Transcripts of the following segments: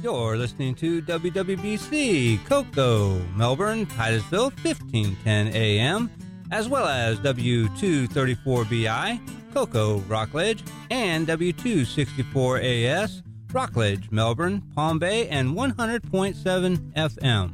You're listening to WWBC, Cocoa, Melbourne, Titusville, 1510 AM, as well as W234BI, Cocoa, Rockledge, and W264AS, Rockledge, Melbourne, Palm Bay, and 100.7 FM.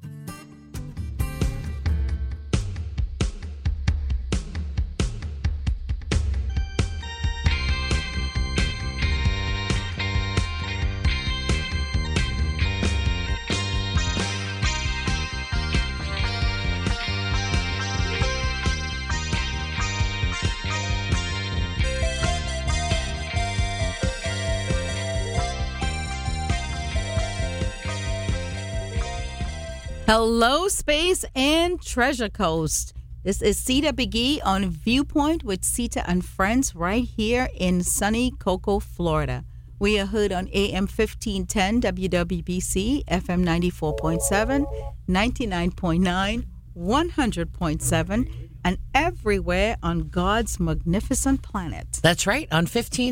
Hello, Space and Treasure Coast. This is Sita Begee on Viewpoint with Sita and Friends right here in sunny Cocoa, Florida. We are heard on AM 1510 WWBC, FM 94.7, 99.9, 100.7, and everywhere on God's magnificent planet. That's right. On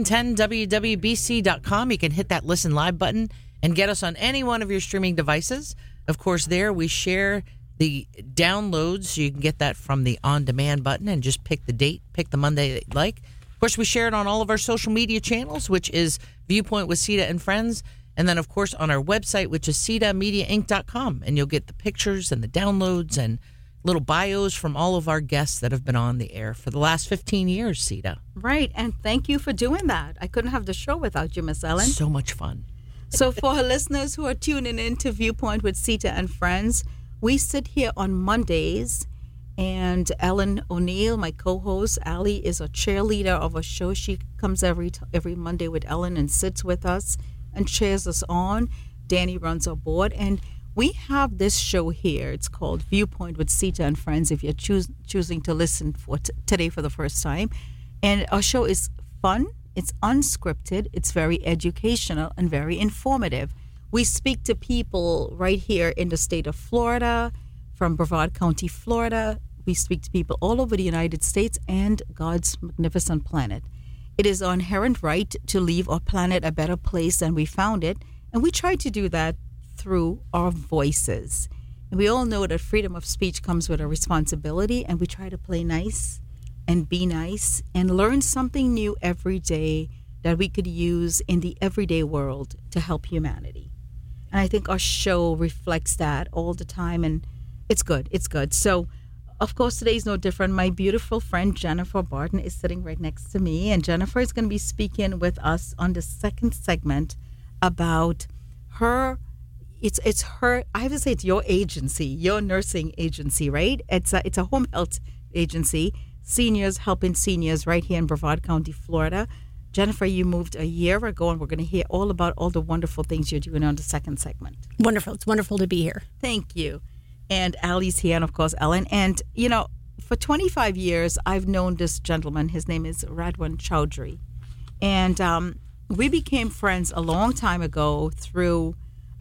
1510WWBC.com, you can hit that Listen Live button and get us on any one of your streaming devices. Of course, there we share the downloads, so you can get that from the on-demand button and just pick the date, pick the Monday that you like. Of course, we share it on all of our social media channels, which is Viewpoint with Sita and Friends. And then, of course, on our website, which is sitamediainc.com. And you'll get the pictures and the downloads and little bios from all of our guests that have been on the air for the last 15 years, Sita. Right, and thank you for doing that. I couldn't have the show without you, Miss Ellen. So much fun. So for our listeners who are tuning in to Viewpoint with Sita and Friends, we sit here on Mondays, and Ellen O'Neill, my co-host, Allie, is a cheerleader of a show. She comes every Monday with Ellen and sits with us and cheers us on. Danny runs our board, and we have this show here. It's called Viewpoint with Sita and Friends, if you're choosing to listen for today for the first time. And our show is fun. It's unscripted, it's very educational, and very informative. We speak to people right here in the state of Florida, from Brevard County, Florida. We speak to people all over the United States and God's magnificent planet. It is our inherent right to leave our planet a better place than we found it, and we try to do that through our voices. And we all know that freedom of speech comes with a responsibility, and we try to play nice and be nice and learn something new every day that we could use in the everyday world to help humanity. And I think our show reflects that all the time, and it's good. It's good. So, of course, today's no different. My beautiful friend Jennifer Barton is sitting right next to me, and Jennifer is going to be speaking with us on the second segment about her. It's her. I have to say, it's your agency, your nursing agency, right? It's a home health agency. Seniors helping seniors right here in Brevard County, Florida. Jennifer, you moved a year ago, and we're going to hear all about all the wonderful things you're doing on the second segment. Wonderful. It's wonderful to be here. Thank you. And Allie's here, and of course, Ellen. And, you know, for 25 years, I've known this gentleman. His name is Radwan Chowdhury. And we became friends a long time ago through,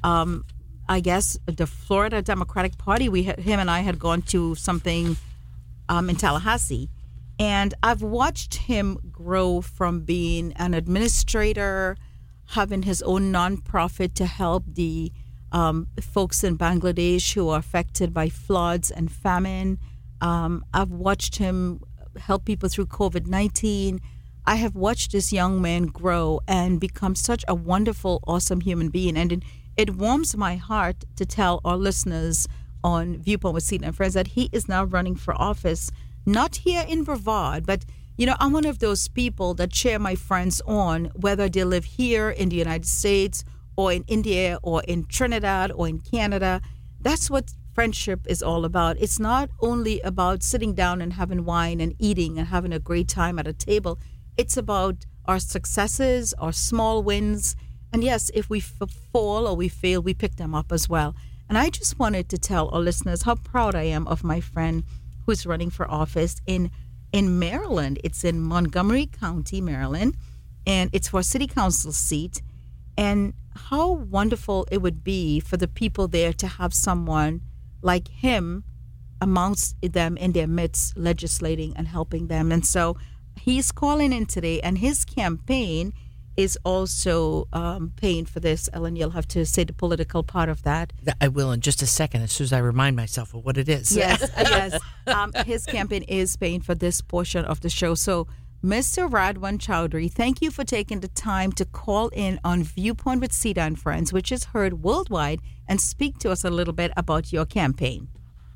I guess, the Florida Democratic Party. Him and I had gone to something in Tallahassee. And I've watched him grow from being an administrator, having his own nonprofit to help the folks in Bangladesh who are affected by floods and famine. I've watched him help people through COVID-19. I have watched this young man grow and become such a wonderful, awesome human being. And it warms my heart to tell our listeners on Viewpoint with Sita and Friends that he is now running for office, not here in Brevard, but, you know, I'm one of those people that cheer my friends on, whether they live here in the United States or in India or in Trinidad or in Canada. That's what friendship is all about. It's not only about sitting down and having wine and eating and having a great time at a table. It's about our successes, our small wins. And yes, if we fall or we fail, we pick them up as well. And I just wanted to tell our listeners how proud I am of my friend who's running for office in Maryland. It's in Montgomery County, Maryland, and it's for a city council seat. And how wonderful it would be for the people there to have someone like him amongst them in their midst, legislating and helping them. And so he's calling in today, and his campaign is also paying for this. Ellen, you'll have to say the political part of that. I will in just a second, as soon as I remind myself of what it is. Yes, yes. His campaign is paying for this portion of the show. So, Mr. Radwan Chowdhury, thank you for taking the time to call in on Viewpoint with Sita and Friends, which is heard worldwide, and speak to us a little bit about your campaign.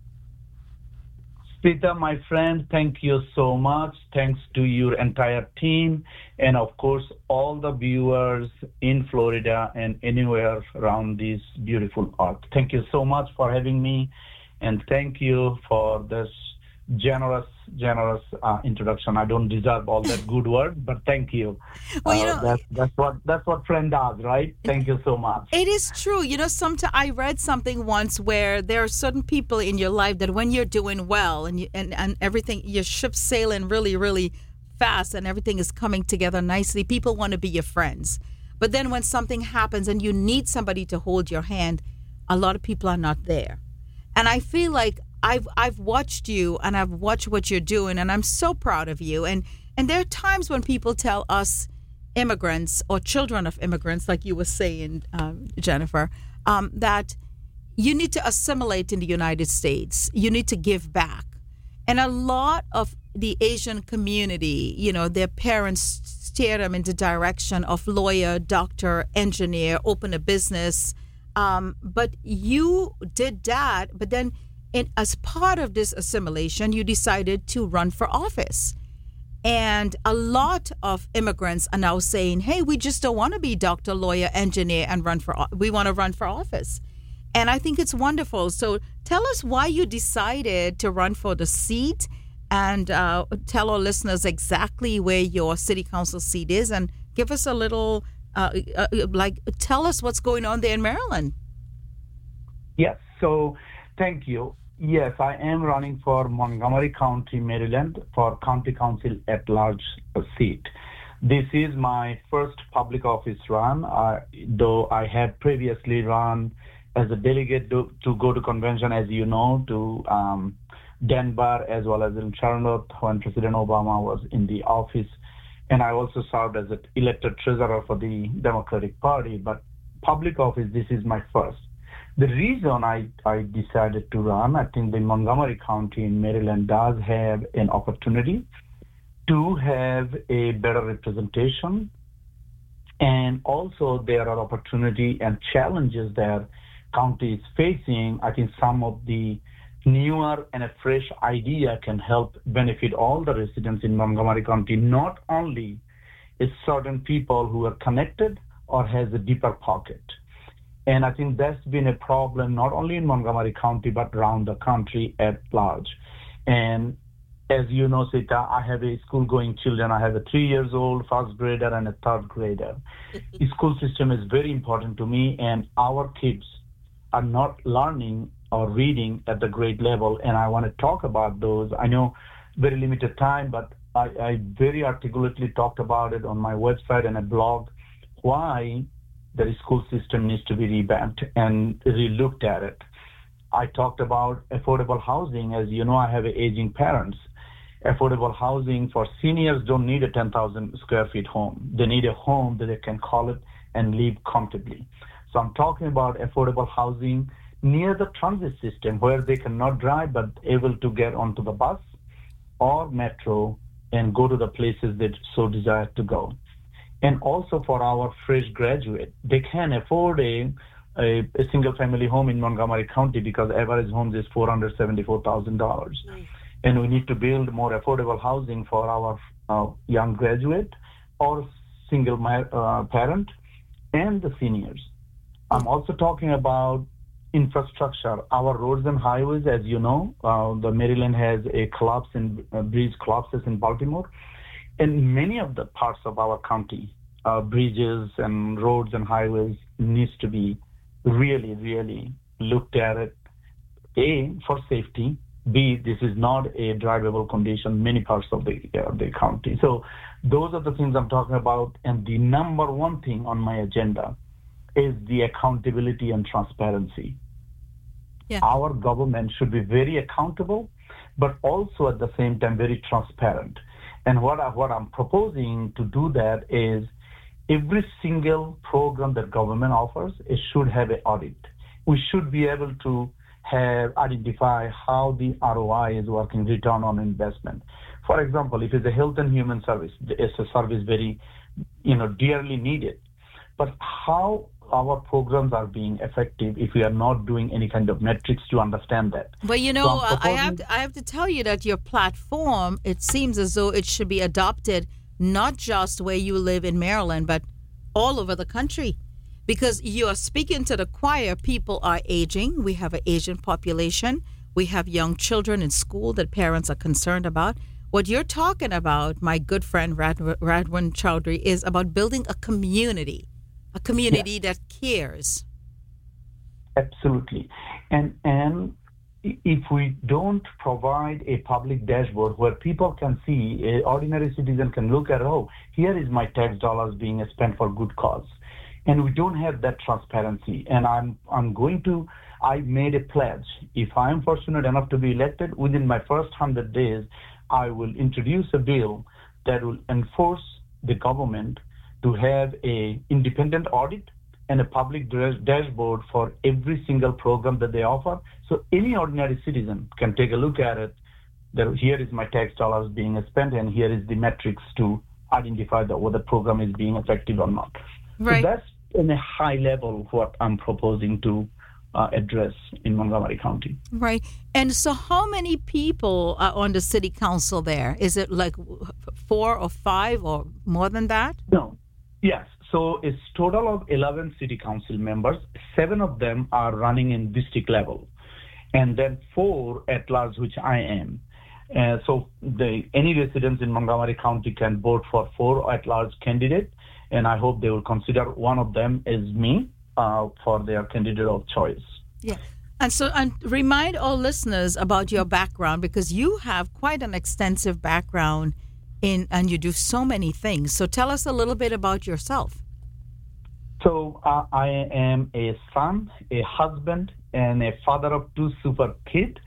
Sita, my friend, thank you so much. Thanks to your entire team and, of course, all the viewers in Florida and anywhere around this beautiful earth. Thank you so much for having me, and thank you for this generous introduction. I don't deserve all that good word, but thank you. Well, that's what friend does, right? Thank you so much. It is true. Sometimes I read something once where there are certain people in your life that when you're doing well and everything, your ship's sailing really, really fast and everything is coming together nicely, people want to be your friends. But then when something happens and you need somebody to hold your hand, a lot of people are not there. And I feel like I've watched you and I've watched what you're doing, and I'm so proud of you. And there are times when people tell us immigrants or children of immigrants, like you were saying, Jennifer, that you need to assimilate in the United States. You need to give back. And a lot of the Asian community, their parents steer them in the direction of lawyer, doctor, engineer, open a business. But you did that, but then as part of this assimilation, you decided to run for office. And a lot of immigrants are now saying, hey, we just don't want to be doctor, lawyer, engineer, and we want to run for office. And I think it's wonderful. So tell us why you decided to run for the seat, and tell our listeners exactly where your city council seat is, and give us a little, tell us what's going on there in Maryland. Yes, so thank you. Yes, I am running for Montgomery County, Maryland, for County Council at Large seat. This is my first public office run, though I have previously run as a delegate to go to convention, as you know, to Denver, as well as in Charlotte when President Obama was in the office. And I also served as an elected treasurer for the Democratic Party. But public office, this is my first. The reason I decided to run, I think the Montgomery County in Maryland does have an opportunity to have a better representation. And also there are opportunity and challenges that county is facing. I think some of the newer and a fresh idea can help benefit all the residents in Montgomery County, not only is certain people who are connected or has a deeper pocket. And I think that's been a problem not only in Montgomery County, but around the country at large. And as you know, Sita, I have a school-going children. I have a 3-year-old, first grader, and a third grader. The school system is very important to me, and our kids are not learning or reading at the grade level, and I want to talk about those. I know very limited time, but I very articulately talked about it on my website and a blog, why the school system needs to be revamped and re-looked at it. I talked about affordable housing. As you know, I have aging parents. Affordable housing for seniors don't need a 10,000 square feet home. They need a home that they can call it and live comfortably. So I'm talking about affordable housing near the transit system where they cannot drive but able to get onto the bus or metro and go to the places they so desire to go. And also for our fresh graduate, they can afford a single-family home in Montgomery County because average homes is $474,000. And we need to build more affordable housing for our young graduate or single parent and the seniors. I'm also talking about infrastructure. Our roads and highways, as you know, the Maryland has a collapse in bridge collapses in Baltimore. In many of the parts of our county, bridges and roads and highways needs to be really, really looked at it. A, for safety. B, this is not a drivable condition in many parts of the county. So those are the things I'm talking about. And the number one thing on my agenda is the accountability and transparency. Yeah. Our government should be very accountable, but also at the same time very transparent. And what I'm proposing to do that is every single program that government offers, it should have an audit. We should be able to identify how the ROI is working, return on investment. For example, if it's a health and human service, it's a service very, dearly needed. But how our programs are being effective if we are not doing any kind of metrics to understand that. But I have to tell you that your platform, it seems as though it should be adopted not just where you live in Maryland, but all over the country. Because you are speaking to the choir. People are aging. We have an Asian population. We have young children in school that parents are concerned about. What you're talking about, my good friend Radwan Chowdhury, is about building a community that cares. Absolutely. And if we don't provide a public dashboard where people can see, an ordinary citizen can look at, here is my tax dollars being spent for good cause. And we don't have that transparency. And I made a pledge. If I'm fortunate enough to be elected, within my first 100 days, I will introduce a bill that will enforce the government to have a independent audit and a public dashboard for every single program that they offer. So any ordinary citizen can take a look at it, that here is my tax dollars being spent, and here is the metrics to identify whether the program is being effective or not. Right. So that's in a high level what I'm proposing to address in Montgomery County. Right. And so how many people are on the city council there? Is it like 4 or 5 or more than that? No. Yes. So it's total of 11 city council members. 7 of them are running in district level, and then 4 at large, which I am. So any residents in Montgomery County can vote for 4 at large candidates, and I hope they will consider one of them as me for their candidate of choice. Yeah. And remind all listeners about your background, because you have quite an extensive background and you do so many things. So tell us a little bit about yourself. So I am a son, a husband, and a father of 2 super kids.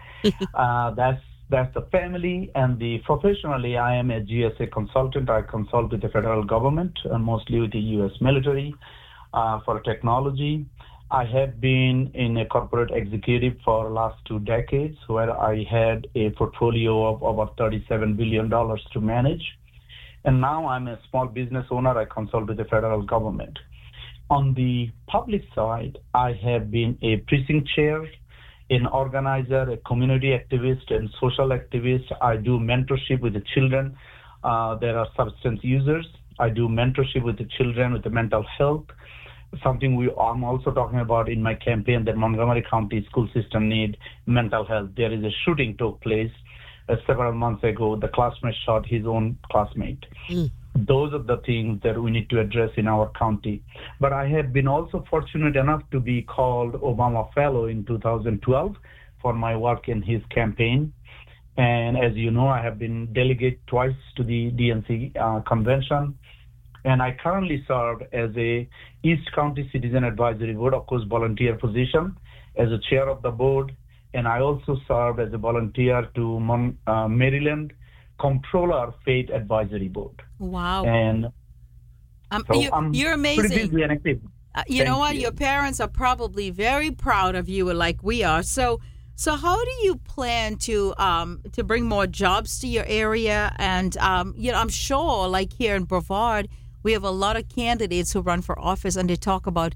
That's the family. And professionally, I am a GSA consultant. I consult with the federal government and mostly with the U.S. military for technology. I have been in a corporate executive for the last 2 decades, where I had a portfolio of over $37 billion to manage. And now I'm a small business owner. I consult with the federal government. On the public side, I have been a precinct chair, an organizer, a community activist, and social activist. I do mentorship with the children. There are substance users. I do mentorship with the children with the mental health. Something I'm also talking about in my campaign, that Montgomery County school system need mental health. There is a shooting took place several months ago. The classmate shot his own classmate. Those are the things that we need to address in our county. But I have been also fortunate enough to be called Obama Fellow in 2012 for my work in his campaign. And as you know, I have been delegate twice to the DNC convention. And I currently serve as a East County Citizen Advisory Board, of course, volunteer position, as a chair of the board. And I also served as a volunteer to Maryland Comptroller Faith Advisory Board. Wow. And you're amazing. Pretty busy and active. You know what? Your parents are probably very proud of you, like we are. So how do you plan to bring more jobs to your area? And I'm sure, like here in Brevard, we have a lot of candidates who run for office, and they talk about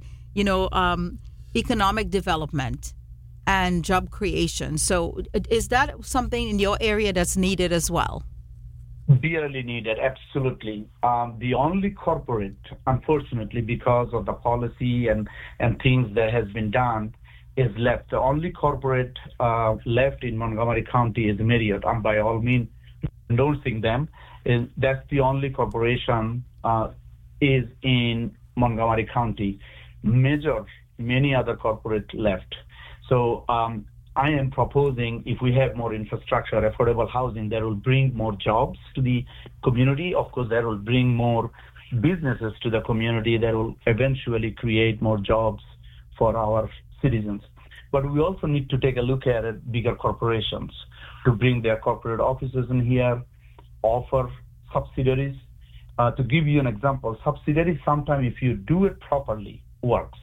economic development and job creation. So is that something in your area that's needed as well? Dearly needed, absolutely. The only corporate, unfortunately, because of the policy and things that has been done, is left. The only corporate left in Montgomery County is Marriott. I'm by all means endorsing them. That's the only corporation is in Montgomery County. Many other corporate left. So I am proposing, if we have more infrastructure, affordable housing, that will bring more jobs to the community. Of course, that will bring more businesses to the community that will eventually create more jobs for our citizens. But we also need to take a look at it, bigger corporations, to bring their corporate offices in here, offer subsidiaries, to give you an example, subsidiary sometimes, if you do it properly, works.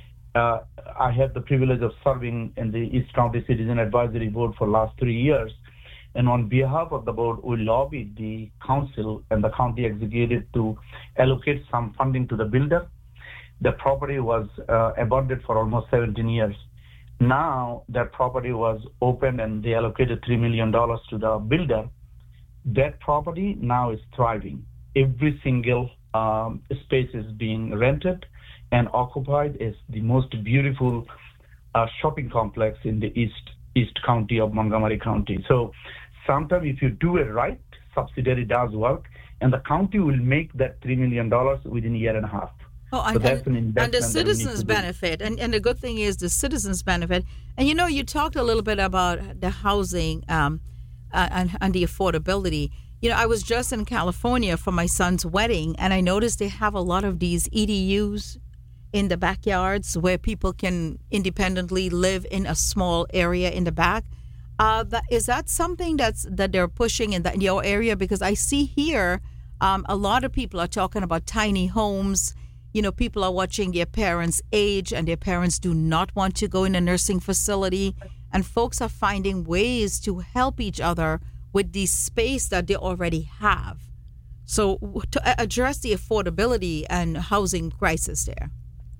I had the privilege of serving in the East County Citizen Advisory Board for the last 3 years. And on behalf of the board, we lobbied the council and the county executive to allocate some funding to the builder. The property was abandoned for almost 17 years. Now that property was opened and they allocated $3 million to the builder. That property now is thriving. Every single space is being rented and occupied. Is the most beautiful shopping complex in the East County of Montgomery County. So sometimes if you do it right, subsidiary does work, and the county will make that $3 million within a year and a half. Oh, so that's an investment. And the citizens benefit. And the good thing is the citizens benefit. And, you talked a little bit about the housing and the affordability. I was just in California for my son's wedding, and I noticed they have a lot of these EDUs in the backyards where people can independently live in a small area in the back. Is that something that they're pushing in your area? Because I see here a lot of people are talking about tiny homes. People are watching their parents age, and their parents do not want to go in a nursing facility. And folks are finding ways to help each other with the space that they already have. So to address the affordability and housing crisis there.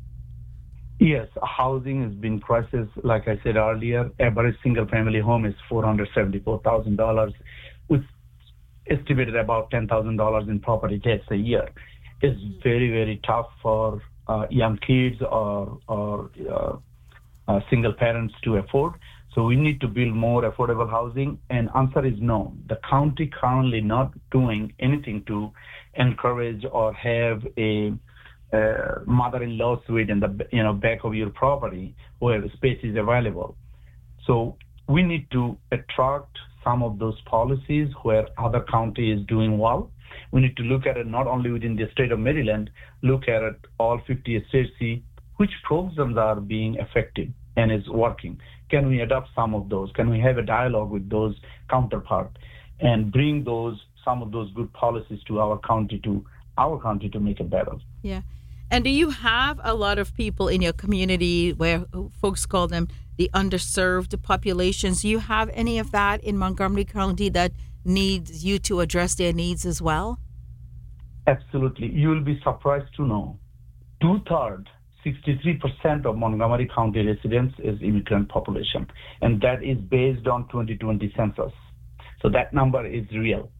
Yes, housing has been crisis. Like I said earlier, average single-family home is $474,000, with estimated about $10,000 in property tax a year. It's very, very tough for young kids or single parents to afford. So we need to build more affordable housing. And answer is no. The county currently not doing anything to encourage or have a mother-in-law suite in the back of your property where the space is available. So we need to attract some of those policies where other county is doing well. We need to look at it not only within the state of Maryland, look at it all 50 states, see which programs are being effective and is working. Can we adopt some of those? Can we have a dialogue with those counterparts and bring some of those good policies to our county to make it better? Yeah. And do you have a lot of people in your community where folks call them the underserved populations? Do you have any of that in Montgomery County that needs you to address their needs as well? Absolutely. You will be surprised to know 2/3, 63% of Montgomery County residents is immigrant population, and that is based on 2020 census. So that number is real.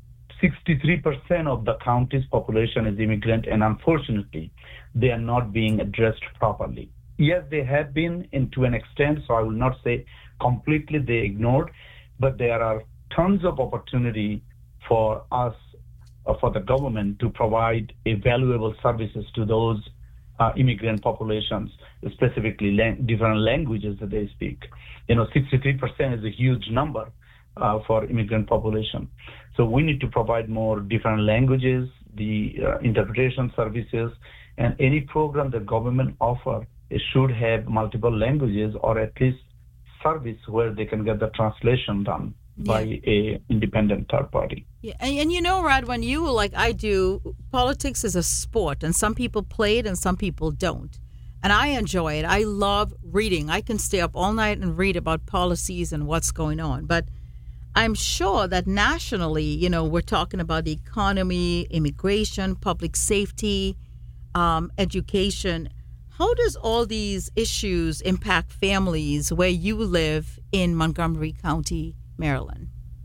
63% of the county's population is immigrant, and unfortunately, they are not being addressed properly. Yes, they have been to an extent, so I will not say completely they ignored, but there are tons of opportunity for us, for the government to provide valuable services to those immigrant populations, specifically different languages that they speak. 63% is a huge number for immigrant population. So we need to provide more different languages, the interpretation services, and any program the government offer, it should have multiple languages or at least service where they can get the translation done by a independent third party. Yeah, and Rad, when you, like I do, politics is a sport, and some people play it and some people don't. And I enjoy it. I love reading. I can stay up all night and read about policies and what's going on. But I'm sure that nationally, we're talking about the economy, immigration, public safety, education. How does all these issues impact families where you live in Montgomery County, Maryland?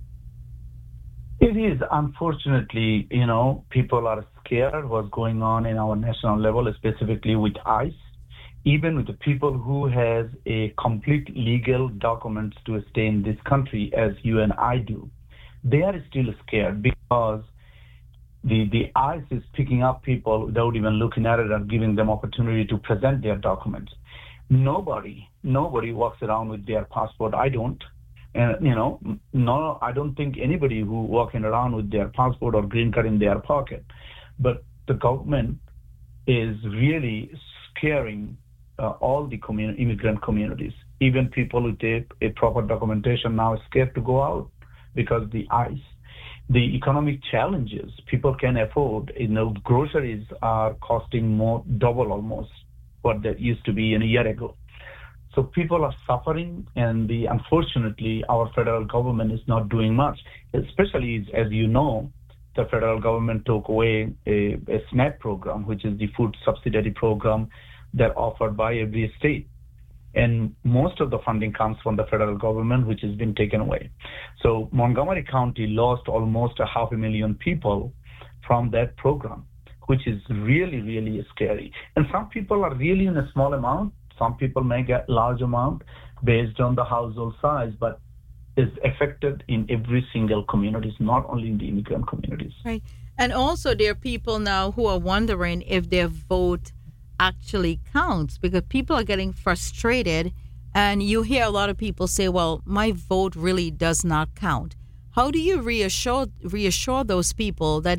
It is. Unfortunately, people are scared what's going on in our national level, specifically with ICE. Even with the people who has a complete legal documents to stay in this country, as you and I do, they are still scared because the ICE is picking up people without even looking at it and giving them opportunity to present their documents. Nobody walks around with their passport. I don't. And, I don't think anybody who walking around with their passport or green card in their pocket. But the government is really scaring all the immigrant communities. Even people with a proper documentation now are scared to go out because the ICE. the economic challenges. People can afford, groceries are costing more, double almost what they used to be a year ago. So people are suffering, and unfortunately, our federal government is not doing much. Especially, as you know, the federal government took away a SNAP program, which is the food subsidy program that offered by every state. And most of the funding comes from the federal government, which has been taken away. So Montgomery County lost almost 500,000 people from that program, which is really, really scary. And some people are really in a small amount. Some people may get large amount based on the household size, but is affected in every single communities, not only in the immigrant communities. Right. And also there are people now who are wondering if their vote actually counts, because people are getting frustrated, and you hear a lot of people say, well, my vote really does not count. How do you reassure those people that,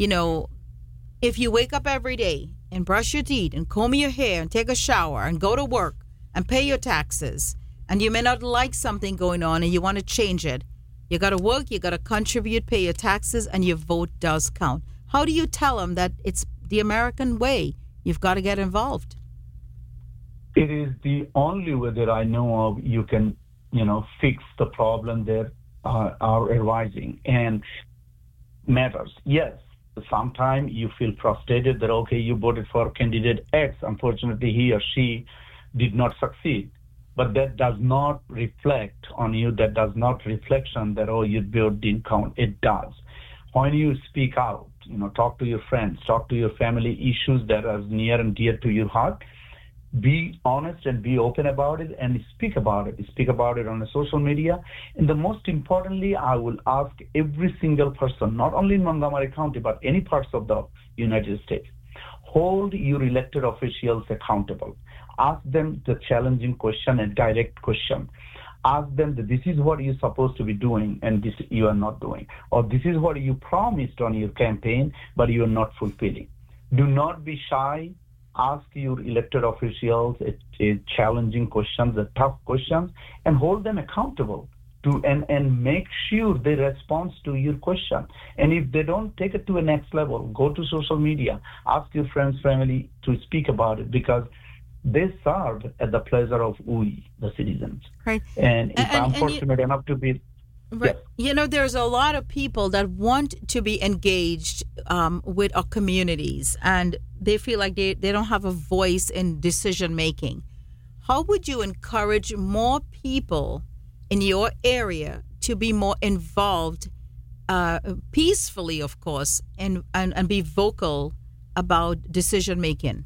if you wake up every day and brush your teeth and comb your hair and take a shower and go to work and pay your taxes, and you may not like something going on and you want to change it, you got to work, you got to contribute, pay your taxes, and your vote does count. How do you tell them that it's the American way? You've got to get involved. It is the only way that I know of you can, fix the problem that are arising and matters. Yes, sometimes you feel frustrated that, okay, you voted for candidate X. Unfortunately, he or she did not succeed. But that does not reflect on you. That does not reflection that, your vote didn't count. It does. When you speak out, talk to your friends, talk to your family, issues that are near and dear to your heart, be honest and be open about it and speak about it. Speak about it on the social media. And the most importantly, I will ask every single person, not only in Montgomery County, but any parts of the United States, hold your elected officials accountable. Ask them the challenging question and direct question. Ask them that this is what you're supposed to be doing and this you are not doing. Or this is what you promised on your campaign, but you are not fulfilling. Do not be shy. Ask your elected officials a challenging questions, a tough questions, and hold them accountable to and make sure they respond to your question. And if they don't, take it to the next level. Go to social media. Ask your friends, family to speak about it, because they serve at the pleasure of we, the citizens. Right. And if I'm fortunate enough to be... Right. Yes. There's a lot of people that want to be engaged with our communities, and they feel like they don't have a voice in decision making. How would you encourage more people in your area to be more involved, peacefully, of course, and be vocal about decision making?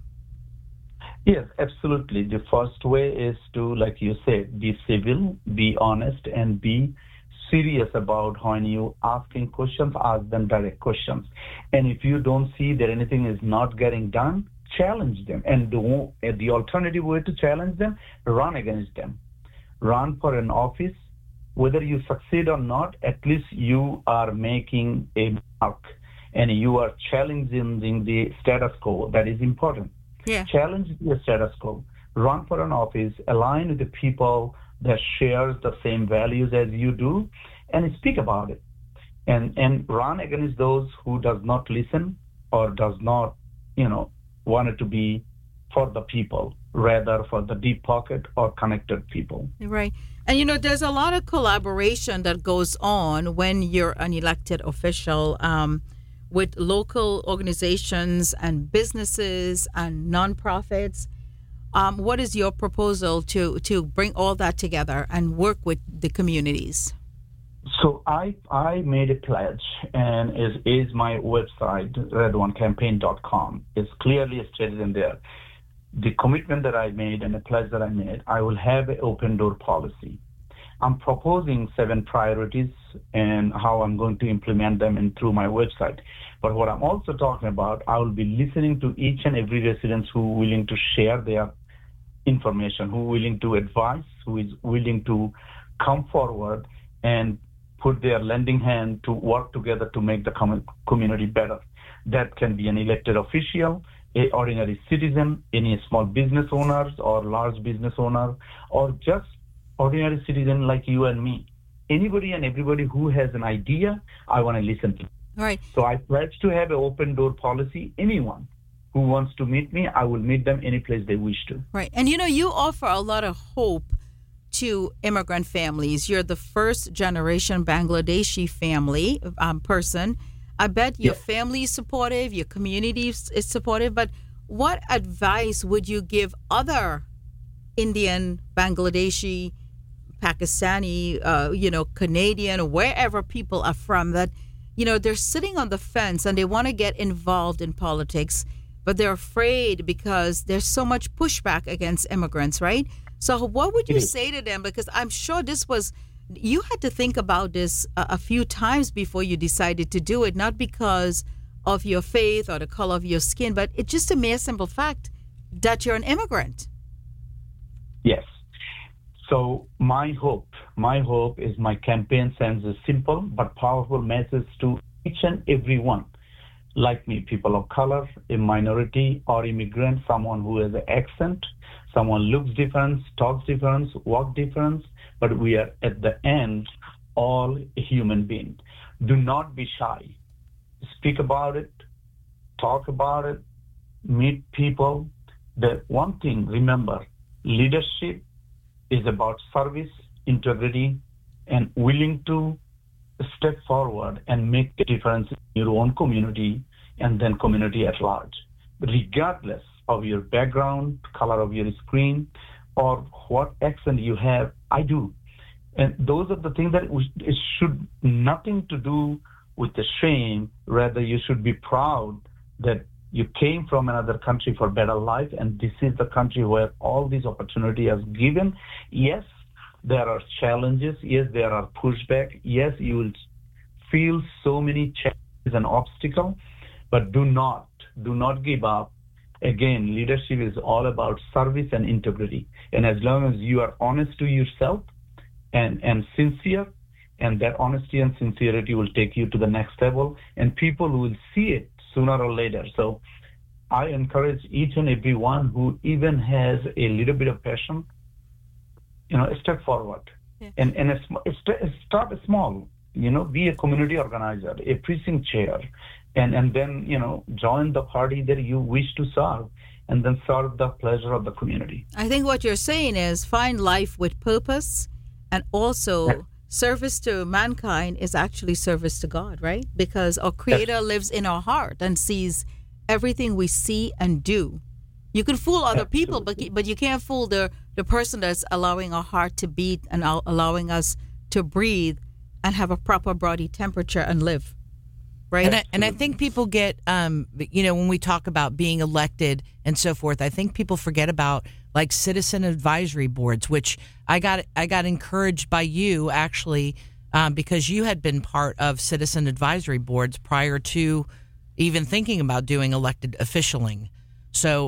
Yes, absolutely. The first way is to, like you said, be civil, be honest, and be serious about when you asking questions, ask them direct questions. And if you don't see that anything is not getting done, challenge them. And the alternative way to challenge them, run against them. Run for an office. Whether you succeed or not, at least you are making a mark and you are challenging the status quo. That is important. Yeah. Challenge the status quo. Run for an office, align with the people that shares the same values as you do, and speak about it. And run against those who does not listen or does not, want it to be for the people, rather for the deep pocket or connected people. Right. And, there's a lot of collaboration that goes on when you're an elected official with local organizations and businesses and nonprofits. What is your proposal to bring all that together and work with the communities? So I made a pledge, and is my website, redonecampaign.com. It's clearly stated in there. The commitment that I made and the pledge that I made, I will have an open door policy. I'm proposing 7 priorities and how I'm going to implement them through my website. But what I'm also talking about, I will be listening to each and every resident who is willing to share their information, who is willing to advise, who is willing to come forward and put their lending hand to work together to make the community better. That can be an elected official, an ordinary citizen, any small business owners or large business owner, or just ordinary citizen like you and me. anybody and everybody who has an idea, I want to listen to. All right. So I pledge to have an open door policy. Anyone who wants to meet me, I will meet them any place they wish to. Right. And you offer a lot of hope to immigrant families. You're the first generation Bangladeshi family person. I bet your family is supportive, your community is supportive, but what advice would you give other Indian, Bangladeshi, Pakistani, Canadian, wherever people are from that, they're sitting on the fence and they want to get involved in politics, but they're afraid because there's so much pushback against immigrants, right? So what would you say to them? Because I'm sure you had to think about this a few times before you decided to do it, not because of your faith or the color of your skin, but it's just a mere simple fact that you're an immigrant. Yes. So my hope is my campaign sends a simple but powerful message to each and every one, like me, people of color, a minority or immigrant, someone who has an accent, someone looks different, talks different, walks different, but we are at the end all a human being. Do not be shy. Speak about it, talk about it, meet people. The one thing, remember, leadership is about service, integrity, and willing to step forward and make a difference in your own community and then community at large. Regardless of your background, color of your skin, or what accent you have, I do. And those are the things that it should nothing to do with the shame. Rather, you should be proud that you came from another country for better life, and this is the country where all these opportunities are given. Yes, there are challenges. Yes, there are pushback. Yes, you will feel so many challenges and obstacles, but do not give up. Again, leadership is all about service and integrity. And as long as you are honest to yourself and sincere, and that honesty and sincerity will take you to the next level, and people will see it sooner or later. So I encourage each and every one who even has a little bit of passion, step forward. Yeah. And start small, be a community organizer, a precinct chair, and then, join the party that you wish to serve, and then serve the pleasure of the community. I think what you're saying is find life with purpose, and also service to mankind is actually service to God, right? Because our Creator lives in our heart and sees everything we see and do. You can fool other people, but you can't fool the person that's allowing our heart to beat and allowing us to breathe and have a proper body temperature and live. Right. And I think people get, when we talk about being elected and so forth, I think people forget about like citizen advisory boards, which I got encouraged by you actually, because you had been part of citizen advisory boards prior to even thinking about doing elected officialing. So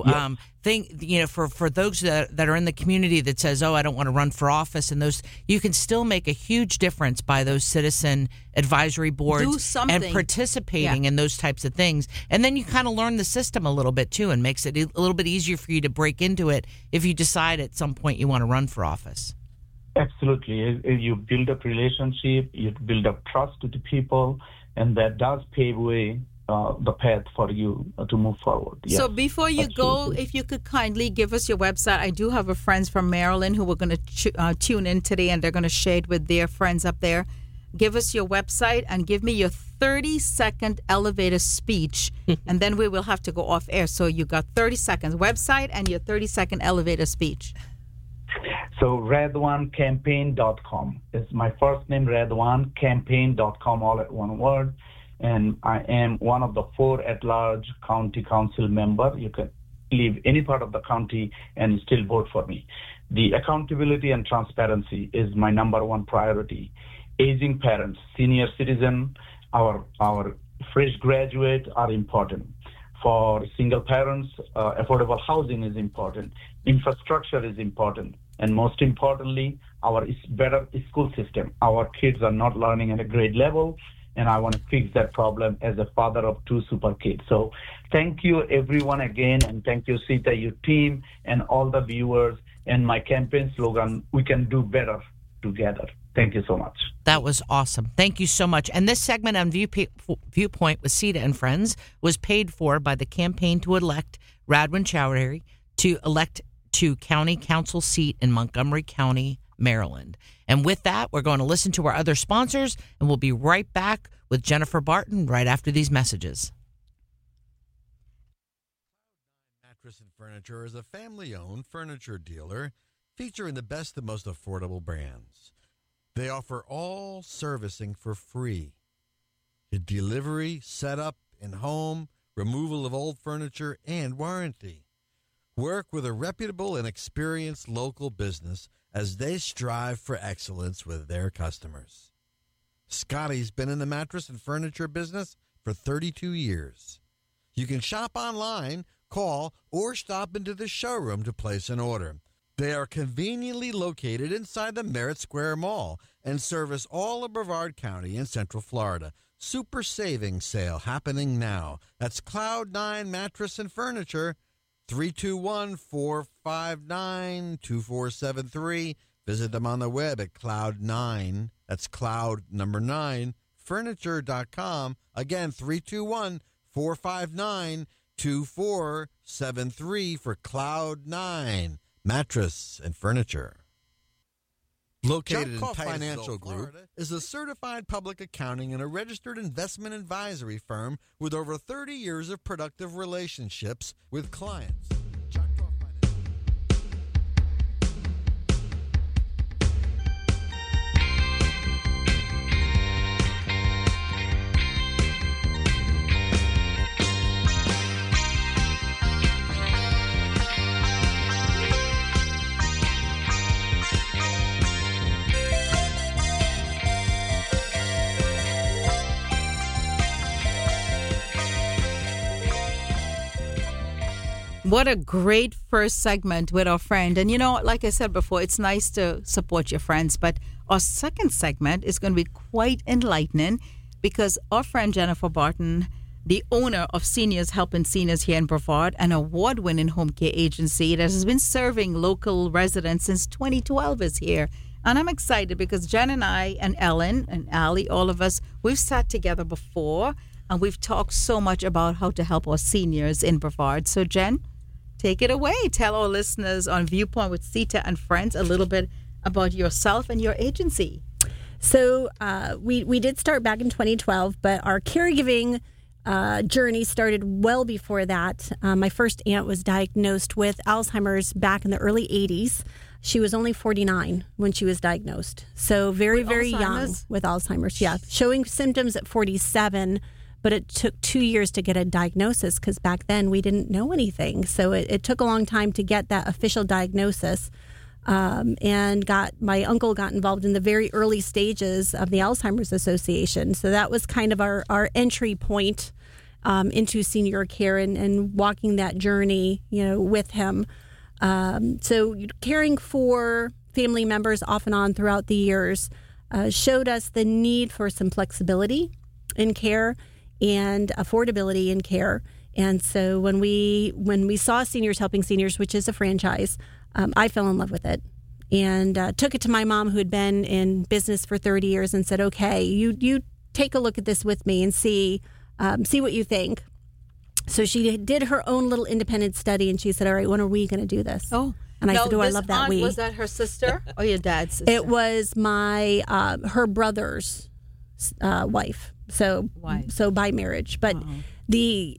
for those that are in the community that says, I don't want to run for office, and those, you can still make a huge difference by those citizen advisory boards and participating in those types of things. And then you kind of learn the system a little bit too, and makes it a little bit easier for you to break into it if you decide at some point you want to run for office. Absolutely. You build up relationship, you build up trust with the people, and that does pave way the path for you to move forward. Yes, so before you go, if you could kindly give us your website. I do have friends from Maryland who are going to tune in today, and they're going to share it with their friends up there. Give us your website and give me your 30-second elevator speech, and then we will have to go off air. So you got 30 seconds. Website and your 30-second elevator speech. So RadwanCampaign.com is my first name, RadwanCampaign.com, all at one word. And I am one of the 4 at-large county council member. You can live any part of the county and still vote for me. The accountability and transparency is my number one priority. Aging parents, senior citizen, our fresh graduates are important. For single parents, affordable housing is important. Infrastructure is important. And most importantly, our better school system. Our kids are not learning at a grade level, and I want to fix that problem as a father of 2 super kids. So thank you, everyone, again, and thank you, Sita, your team, and all the viewers. And my campaign slogan, we can do better together. Thank you so much. That was awesome. Thank you so much. And this segment on Viewpoint with Sita and Friends was paid for by the campaign to elect Radwan Chowdhury to county council seat in Montgomery County, Maryland. And with that, we're going to listen to our other sponsors, and we'll be right back with Jennifer Barton right after these messages. Mattress and Furniture is a family-owned furniture dealer featuring the best and most affordable brands. They offer all servicing for free. The delivery, setup, in-home, removal of old furniture, and warranty. Work with a reputable and experienced local business as they strive for excellence with their customers. Scotty's been in the mattress and furniture business for 32 years. You can shop online, call, or stop into the showroom to place an order. They are conveniently located inside the Merritt Square Mall and service all of Brevard County in Central Florida. Super savings sale happening now. That's Cloud9 Mattress and Furniture, 321-459-2473. Visit them on the web at Cloud9. That's Cloud9 Furniture.com. Again, 321-459-2473 for Cloud9 Mattress and Furniture. Located in Financial Group is a certified public accounting and a registered investment advisory firm with over 30 years of productive relationships with clients. What a great first segment with our friend. And, like I said before, it's nice to support your friends. But our second segment is going to be quite enlightening because our friend Jennifer Barton, the owner of Seniors Helping Seniors here in Brevard, an award-winning home care agency that has been serving local residents since 2012, is here. And I'm excited because Jen and I and Ellen and Allie, all of us, we've sat together before and we've talked so much about how to help our seniors in Brevard. So, Jen, take it away. Tell our listeners on Viewpoint with Sita and Friends a little bit about yourself and your agency. So we did start back in 2012, but our caregiving journey started well before that. My first aunt was diagnosed with Alzheimer's back in the early 80s. She was only 49 when she was diagnosed. So very young with Alzheimer's. Yeah, showing symptoms at 47. But it took 2 years to get a diagnosis because back then we didn't know anything. So it took a long time to get that official diagnosis. And my uncle got involved in the very early stages of the Alzheimer's Association. So that was kind of our entry point into senior care and walking that journey, with him. So caring for family members off and on throughout the years showed us the need for some flexibility in care and affordability in care. And so when we saw Seniors Helping Seniors, which is a franchise, I fell in love with it and took it to my mom, who had been in business for 30 years, and said, okay, you take a look at this with me and see what you think. So she did her own little independent study, and she said, all right, when are we going to do this? Oh, and I said, I love that we. Was that her sister or your dad's sister? It was her brother's wife. So by marriage, but he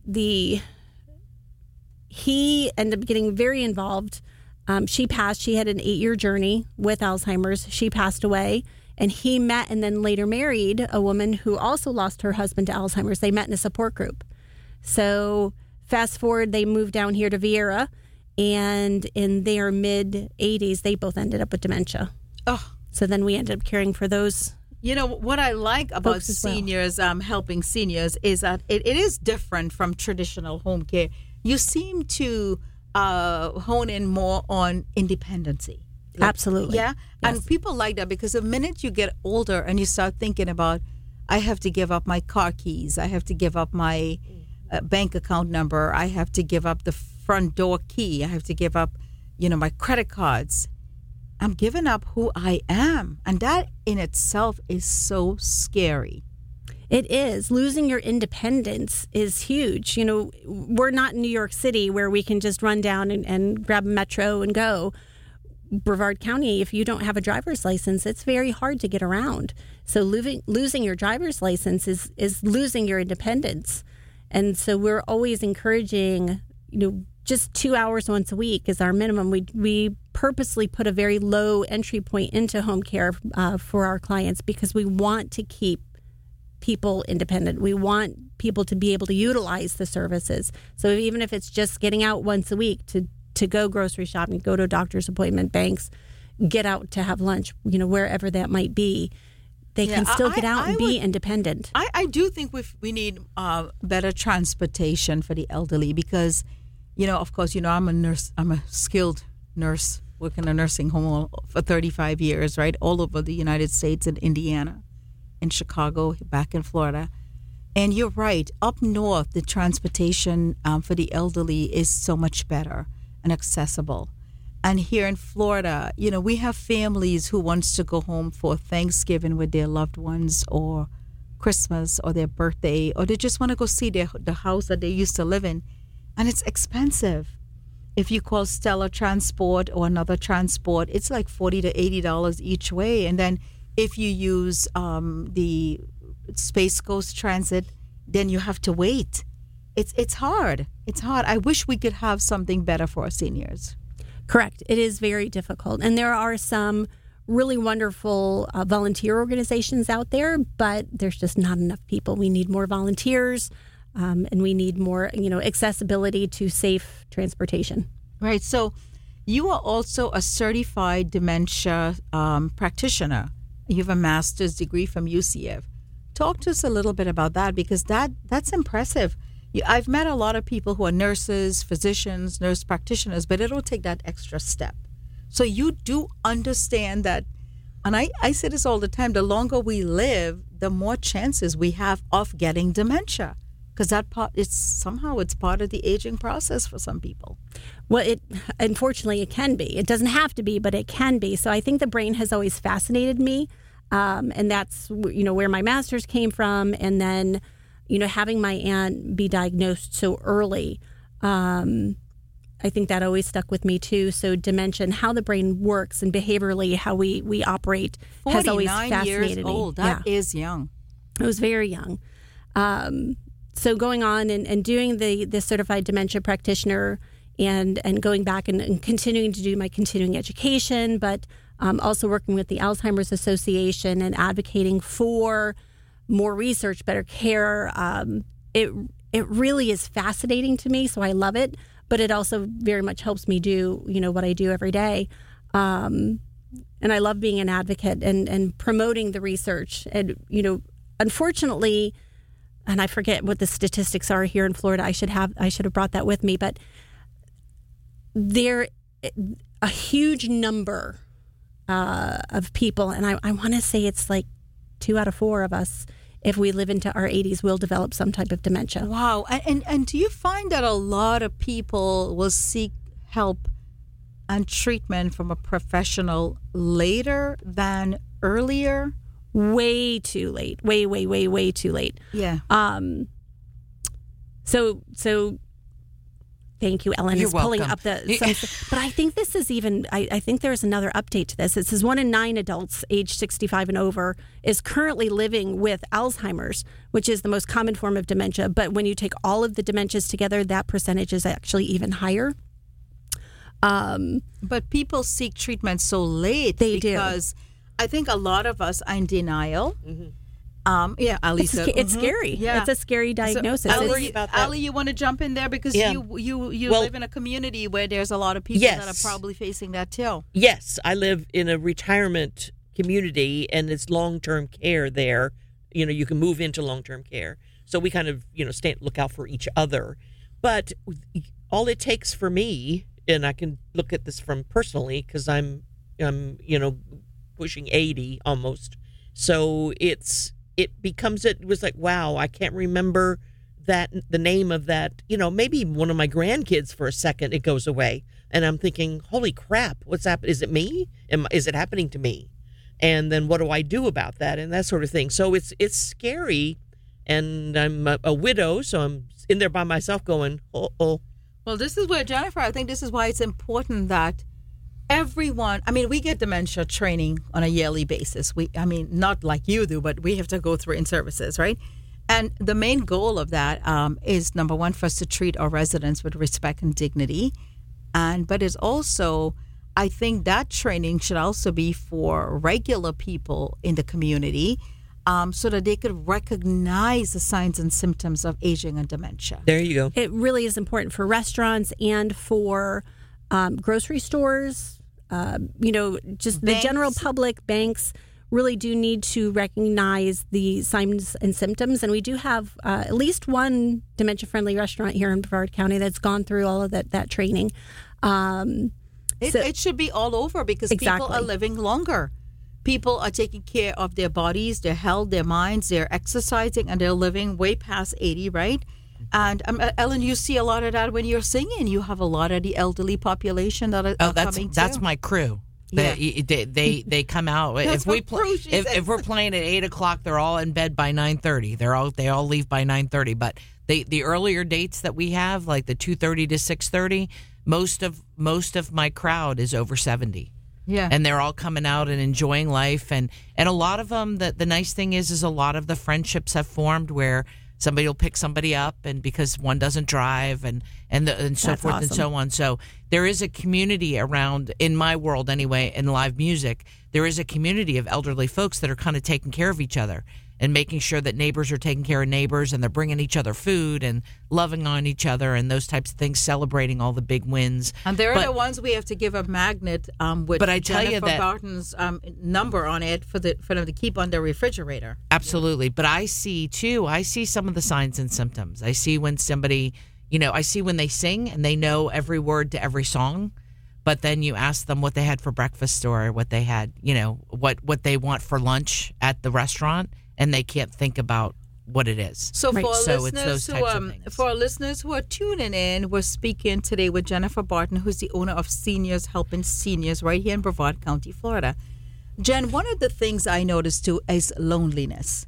ended up getting very involved. She passed. She had an 8-year journey with Alzheimer's. She passed away, and he met and then later married a woman who also lost her husband to Alzheimer's. They met in a support group. So fast forward, they moved down here to Viera, and in their mid 80s, they both ended up with dementia. Oh, so then we ended up caring for those. What I like about seniors, helping seniors, is that it is different from traditional home care. You seem to hone in more on independency. Absolutely. Yeah. Yes. And people like that because the minute you get older and you start thinking about, I have to give up my car keys, I have to give up my bank account number, I have to give up the front door key, I have to give up, my credit cards. I'm giving up who I am. And that in itself is so scary. It is. Losing your independence is huge. You know, we're not in New York City where we can just run down and grab a metro and go. Brevard County, if you don't have a driver's license, it's very hard to get around. So losing your driver's license is losing your independence. And so we're always encouraging, you know, just 2 hours once a week is our minimum. We purposely put a very low entry point into home care for our clients because we want to keep people independent. We want people to be able to utilize the services. So even if it's just getting out once a week to go grocery shopping, go to a doctor's appointment, banks, get out to have lunch, you know, wherever that might be, they can still get out and be independent. I do think we need better transportation for the elderly because, you know, of course, you know, I'm a nurse. I'm a skilled nurse working in a nursing home for 35 years, right, all over the United States and Indiana, in Chicago, back in Florida. And you're right. Up north, the transportation for the elderly is so much better and accessible. And here in Florida, you know, we have families who wants to go home for Thanksgiving with their loved ones or Christmas or their birthday, or they just want to go see the house that they used to live in. And it's expensive. If you call Stella Transport or another transport, it's like $40 to $80 each way. And then if you use the Space Coast Transit, then you have to wait. It's hard. It's hard. I wish we could have something better for our seniors. Correct. It is very difficult. And there are some really wonderful volunteer organizations out there, but there's just not enough people. We need more volunteers, and we need more, you know, accessibility to safe transportation. Right. So you are also a certified dementia practitioner. You have a master's degree from UCF. Talk to us a little bit about that, because that's impressive. I've met a lot of people who are nurses, physicians, nurse practitioners, but it'll take that extra step. So you do understand that, and I say this all the time, the longer we live, the more chances we have of getting dementia, because it's part of the aging process for some people. Well, unfortunately, it can be. It doesn't have to be, but it can be. So I think the brain has always fascinated me, and that's, you know, where my master's came from, and then, you know, having my aunt be diagnosed so early, I think that always stuck with me too. So dementia, how the brain works and behaviorally how we operate has always fascinated 49 years old. me. That is young. I was very young. So going on and doing the certified dementia practitioner and going back and continuing to do my continuing education, but also working with the Alzheimer's Association and advocating for more research, better care. It really is fascinating to me, so I love it. But it also very much helps me do, you know, what I do every day. And I love being an advocate and promoting the research. And, you know, unfortunately, and I forget what the statistics are here in Florida. I should have brought that with me. But there a huge number of people, and I want to say it's like 2 out of 4 of us, if we live into our 80s, will develop some type of dementia. Wow. And do you find that a lot of people will seek help and treatment from a professional later than earlier? Way too late. Way too late. Yeah. So thank you, Ellen. You're is pulling welcome. up but I think this is even, I think there's another update to this. It says 1 in 9 adults age 65 and over is currently living with Alzheimer's, which is the most common form of dementia. But when you take all of the dementias together, that percentage is actually even higher. But people seek treatment so late because I think a lot of us are in denial. Mm-hmm. Yeah, Alisa. It's scary. Yeah. It's a scary diagnosis. So, Ali, you want to jump in there because you live in a community where there's a lot of people that are probably facing that too. Yes, I live in a retirement community, and it's long-term care there. You know, you can move into long-term care, so we kind of look out for each other. But all it takes for me, and I can look at this from personally because I'm pushing 80 almost, so it was like, wow, I can't remember the name of that, maybe one of my grandkids for a second, it goes away. And I'm thinking, holy crap, what's happening? Is it me? Is it happening to me? And then what do I do about that? And that sort of thing. So it's scary. And I'm a widow, so I'm in there by myself going, oh. Well, this is where, Jennifer, I think this is why it's important that everyone, we get dementia training on a yearly basis. Not like you do, but we have to go through in services, right? And the main goal of that is, number one, for us to treat our residents with respect and dignity. But it's also, I think that training should also be for regular people in the community, so that they could recognize the signs and symptoms of aging and dementia. There you go. It really is important for restaurants and for grocery stores. Just the general public, banks really do need to recognize the signs and symptoms. And we do have at least one dementia-friendly restaurant here in Brevard County that's gone through all of that training. It should be all over, because people are living longer. People are taking care of their bodies, their health, their minds, they're exercising, and they're living way past 80, right? And Ellen, you see a lot of that when you're singing. You have a lot of the elderly population that are coming too. That's my crew. Yeah. They come out. If we're playing at 8:00, they're all in bed by 9:30. They all leave by 9:30. But the earlier dates that we have, like the 2:30 to 6:30, most of my crowd is over 70. Yeah. And they're all coming out and enjoying life. And a lot of them, the nice thing is a lot of the friendships have formed where somebody will pick somebody up, and because one doesn't drive and so That's forth awesome. and so on. So there is a community around, in my world anyway, in live music, there is a community of elderly folks that are kind of taking care of each other and making sure that neighbors are taking care of neighbors, and they're bringing each other food and loving on each other and those types of things, celebrating all the big wins. And they're the ones we have to give a magnet with but I tell you Jennifer that, Barton's number on it for them to keep on their refrigerator. Absolutely. But I see some of the signs and symptoms. I see when somebody, I see when they sing and they know every word to every song. But then you ask them what they had for breakfast or what they had, what they want for lunch at the restaurant, and they can't think about what it is. So for for our listeners who are tuning in, we're speaking today with Jennifer Barton, who's the owner of Seniors Helping Seniors right here in Brevard County, Florida. Jen, one of the things I noticed too is loneliness.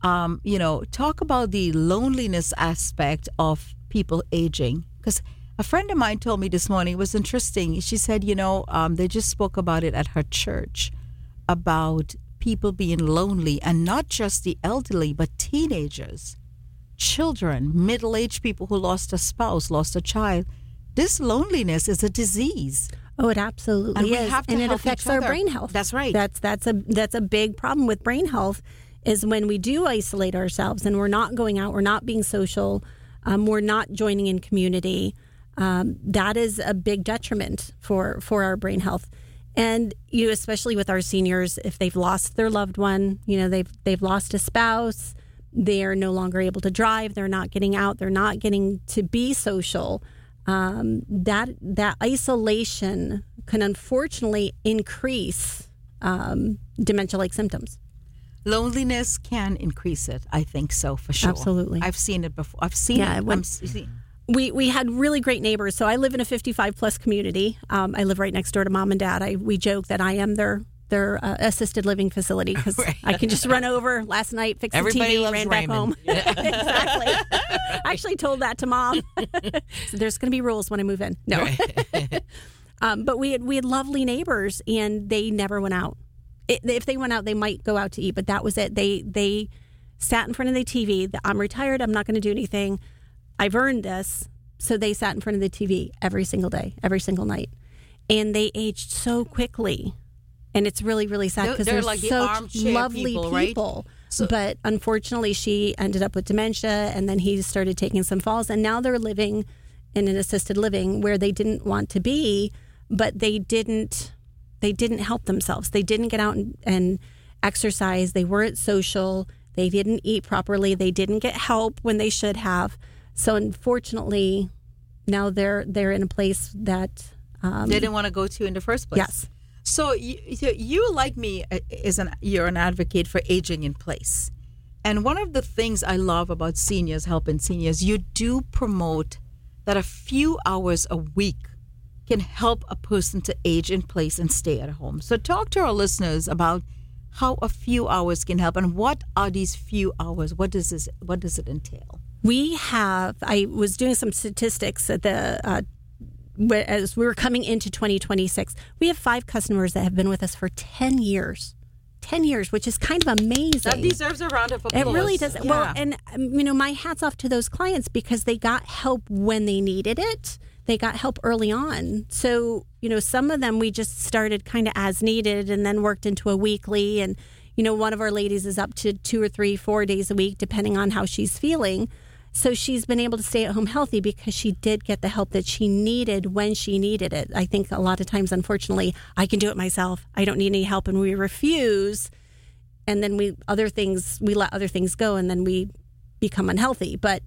Talk about the loneliness aspect of people aging, because a friend of mine told me this morning, it was interesting. She said, they just spoke about it at her church, about people being lonely, and not just the elderly, but teenagers, children, middle-aged people who lost a spouse, lost a child. This loneliness is a disease. Oh, it absolutely is, and it affects our brain health. That's right. That's a big problem with brain health, is when we do isolate ourselves and we're not going out, we're not being social, we're not joining in community. That is a big detriment for our brain health. And especially with our seniors, if they've lost their loved one, they've lost a spouse, they're no longer able to drive, they're not getting out, they're not getting to be social. That isolation can unfortunately increase dementia-like symptoms. Loneliness can increase it. I think so, for sure. Absolutely. I've seen it before. I've seen it. We had really great neighbors. So I live in a 55-plus community. I live right next door to Mom and Dad. We joke that I am their assisted living facility, because I can just run over last night, fix the TV, ran back home. Yeah. Exactly. I actually told that to Mom. So there's going to be rules when I move in. No. Right. But we had lovely neighbors, and they never went out. If they went out, they might go out to eat, but that was it. They sat in front of the TV. I'm retired. I'm not going to do anything. I've earned this. So they sat in front of the TV every single day, every single night. And they aged so quickly. And it's really, really sad, because they're like such lovely people. Right? So, but unfortunately, she ended up with dementia, and then he started taking some falls. And now they're living in an assisted living where they didn't want to be, but they didn't help themselves. They didn't get out and exercise. They weren't social. They didn't eat properly. They didn't get help when they should have. So unfortunately, now they're in a place that they didn't want to go to in the first place. Yes. So you like me, you're an advocate for aging in place. And one of the things I love about Seniors Helping Seniors, you do promote that a few hours a week can help a person to age in place and stay at home. So talk to our listeners about how a few hours can help, and what are these few hours? What does it entail? I was doing some statistics at as we were coming into 2026. We have 5 customers that have been with us for 10 years. 10 years, which is kind of amazing. That deserves a round of applause. It really does. Yeah. Well, and my hat's off to those clients because they got help when they needed it. They got help early on. So, some of them we just started kind of as needed and then worked into a weekly. And, one of our ladies is up to 2 or 3, 4 days a week, depending on how she's feeling. So she's been able to stay at home healthy because she did get the help that she needed when she needed it. I think a lot of times, unfortunately, I can do it myself. I don't need any help, and we refuse. And then we let other things go, and then we become unhealthy. But,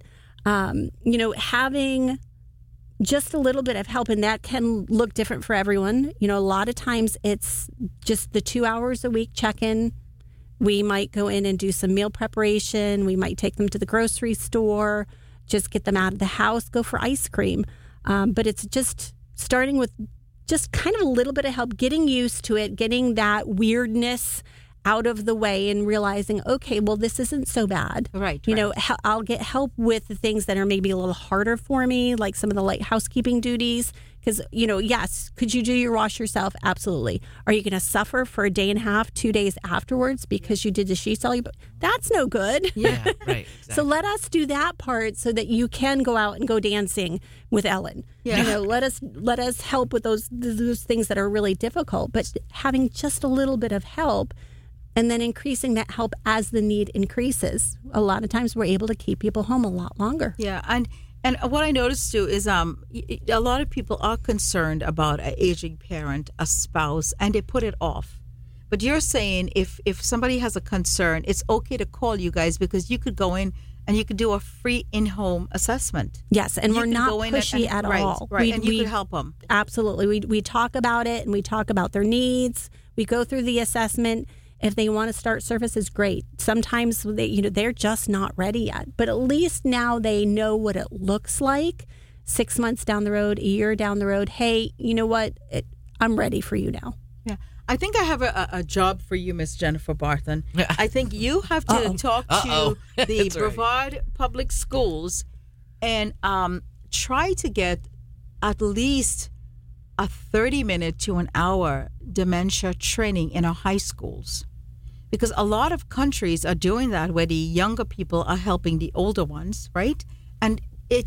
having just a little bit of help, and that can look different for everyone. A lot of times it's just the 2 hours a week check-in. We might go in and do some meal preparation. We might take them to the grocery store, just get them out of the house, go for ice cream. But it's just starting with just kind of a little bit of help, getting used to it, getting that weirdness out of the way and realizing, okay, well, this isn't so bad. Right. I'll get help with the things that are maybe a little harder for me, like some of the light housekeeping duties. Because, yes, could you do your wash yourself? Absolutely. Are you going to suffer for a day and a half, 2 days afterwards because you did the sheets all? That's no good. Yeah, right. Exactly. So let us do that part so that you can go out and go dancing with Ellen. Yeah. Let us help with those things that are really difficult. But having just a little bit of help, and then increasing that help as the need increases. A lot of times we're able to keep people home a lot longer. Yeah, and what I noticed too is a lot of people are concerned about an aging parent, a spouse, and they put it off. But you're saying if somebody has a concern, it's okay to call you guys because you could go in and you could do a free in-home assessment. Yes, and we're not pushy at all. Right, and you could help them. Absolutely. We talk about it, and we talk about their needs. We go through the assessment. If they want to start services, great. Sometimes they're just not ready yet. But at least now they know what it looks like 6 months down the road, a year down the road. Hey, you know what? I'm ready for you now. Yeah. I think I have a job for you, Miss Jennifer Barton. I think you have to talk to the Brevard Public Schools and try to get at least a 30-minute to an hour dementia training in our high schools. Because a lot of countries are doing that where the younger people are helping the older ones, right? And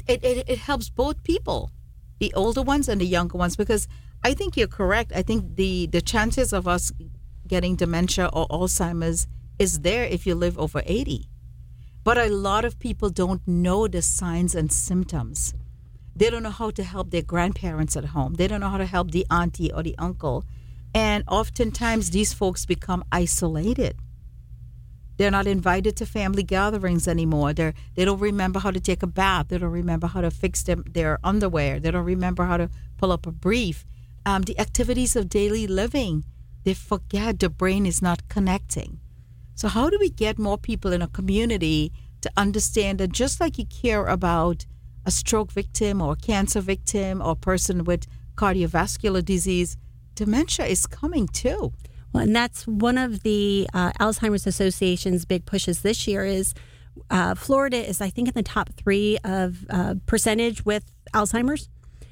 it helps both people, the older ones and the younger ones, because I think you're correct. I think the chances of us getting dementia or Alzheimer's is there if you live over 80. But a lot of people don't know the signs and symptoms. They don't know how to help their grandparents at home. They don't know how to help the auntie or the uncle. And oftentimes these folks become isolated. They're not invited to family gatherings anymore. They don't remember how to take a bath. They don't remember how to fix their underwear. They don't remember how to pull up a brief. The activities of daily living, they forget. The brain is not connecting. So how do we get more people in a community to understand that just like you care about a stroke victim or a cancer victim or a person with cardiovascular disease, dementia is coming too. Well, and that's one of the Alzheimer's Association's big pushes this year is Florida is, I think, in the top 3 of percentage with Alzheimer's.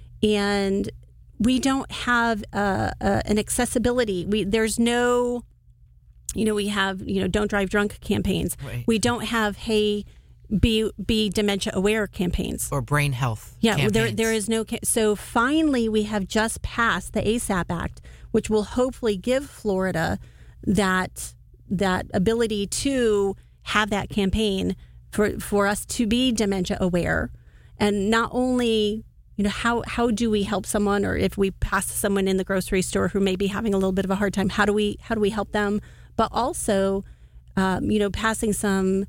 And we don't have an accessibility. There's no, we have, don't drive drunk campaigns. Right. We don't have, hey, be dementia aware campaigns or brain health. Yeah, campaigns. there is no. So finally, we have just passed the ASAP Act, which will hopefully give Florida that ability to have that campaign for us to be dementia aware, and not only how do we help someone, or if we pass someone in the grocery store who may be having a little bit of a hard time, how do we help them, but also passing some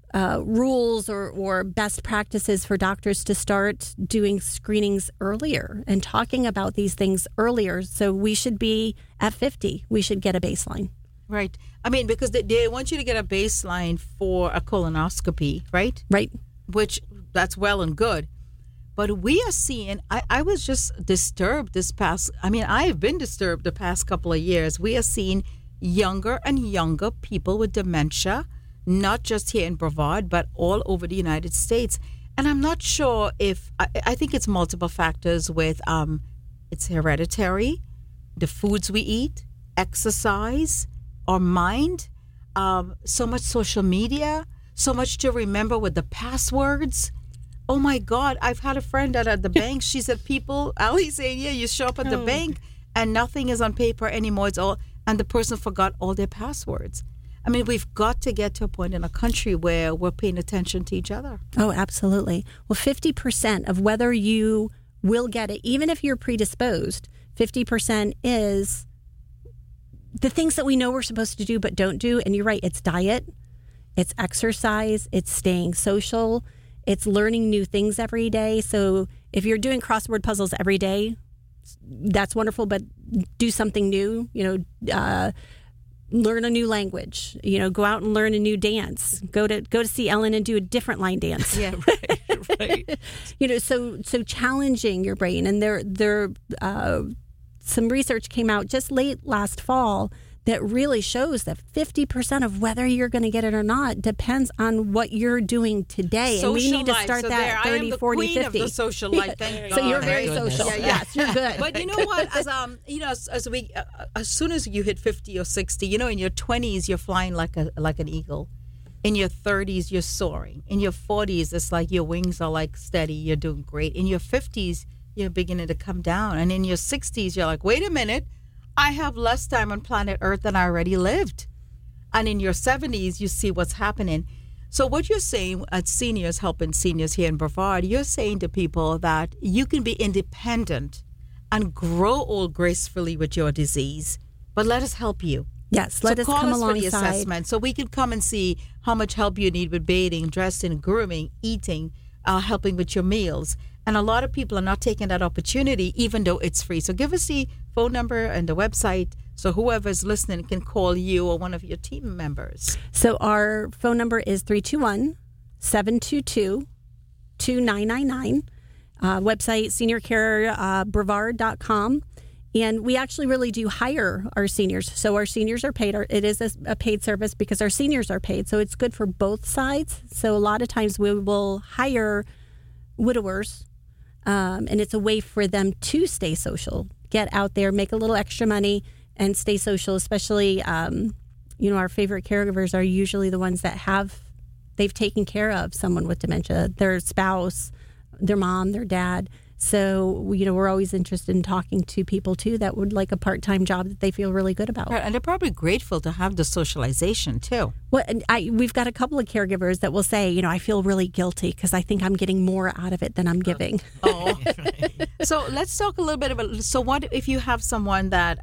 rules or best practices for doctors to start doing screenings earlier and talking about these things earlier. So we should be at 50. We should get a baseline. Right. I mean, because they want you to get a baseline for a colonoscopy, right? Right. Which that's well and good. But we are seeing, I was just disturbed I've been disturbed the past couple of years. We are seeing younger and younger people with dementia, not just here in Brevard, but all over the United States. And I'm not sure if, I think it's multiple factors with, it's hereditary, the foods we eat, exercise, our mind, so much social media, so much to remember with the passwords. Oh my God, I've had a friend that at the bank, she said, Ali saying, yeah, you show up at the bank and nothing is on paper anymore. It's all, and the person forgot all their passwords. I mean, we've got to get to a point in a country where we're paying attention to each other. Oh, absolutely. Well, 50% of whether you will get it, even if you're predisposed, 50% is the things that we know we're supposed to do but don't do. And you're right, it's diet, it's exercise, it's staying social, it's learning new things every day. So if you're doing crossword puzzles every day, that's wonderful, but do something new, learn a new language, go out and learn a new dance, go to see Ellen and do a different line dance. Yeah, Right. So challenging your brain. And there some research came out just late last fall that really shows that 50% of whether you're going to get it or not depends on what you're doing today. Social and we need to life. start So that there, 30, I am the 40, queen 50. of the social life. Thank So God. you're very Thank social. goodness. Yes, you're good. But you know what? As soon as you hit 50 or 60, in your 20s you're flying like an eagle. In your 30s you're soaring. In your 40s it's like your wings are like steady. You're doing great. In your 50s you're beginning to come down, and in your 60s you're like, wait a minute, I have less time on planet Earth than I already lived. And in your 70s you see what's happening. So what you're saying at seniors, helping seniors here in Brevard, you're saying to people that you can be independent and grow old gracefully with your disease, but let us help you. Yes, let us call come us for the alongside. assessment so we can come and see how much help you need with bathing, dressing, grooming, eating, helping with your meals. And a lot of people are not taking that opportunity, even though it's free. So give us the phone number and the website so whoever's listening can call you or one of your team members. So our phone number is 321-722-2999. Website, seniorcarebrevard.com. And we actually really do hire our seniors. So our seniors are paid. It is a paid service because our seniors are paid. So it's good for both sides. So a lot of times we will hire widowers, and it's a way for them to stay social, get out there, make a little extra money, and stay social. Especially, our favorite caregivers are usually the ones that they've taken care of someone with dementia, their spouse, their mom, their dad. So, we're always interested in talking to people, too, that would like a part-time job that they feel really good about. And they're probably grateful to have the socialization, too. Well, and we've got a couple of caregivers that will say, I feel really guilty because I think I'm getting more out of it than I'm giving. Oh. So let's talk a little bit about, so what if you have someone that